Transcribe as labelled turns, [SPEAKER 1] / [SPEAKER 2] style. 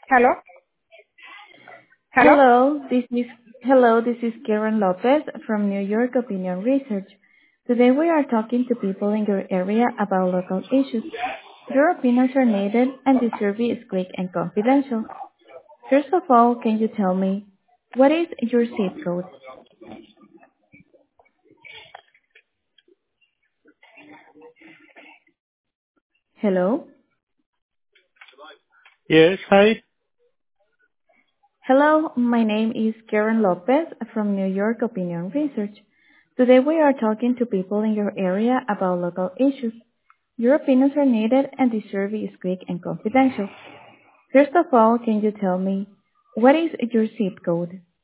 [SPEAKER 1] Hello? Hello?
[SPEAKER 2] Hello, this is Karen Lopez from New York Opinion Research. Today we are talking to people in your area about local issues. Your opinions are needed and the survey is quick and confidential. First of all, can you tell me, what is your zip code? Hello?
[SPEAKER 1] Yes, hi.
[SPEAKER 2] Hello, my name is Karen Lopez from New York Opinion Research. Today we are talking to people in your area about local issues. Your opinions are needed and the survey is quick and confidential. First of all, can you tell me, what is your zip code?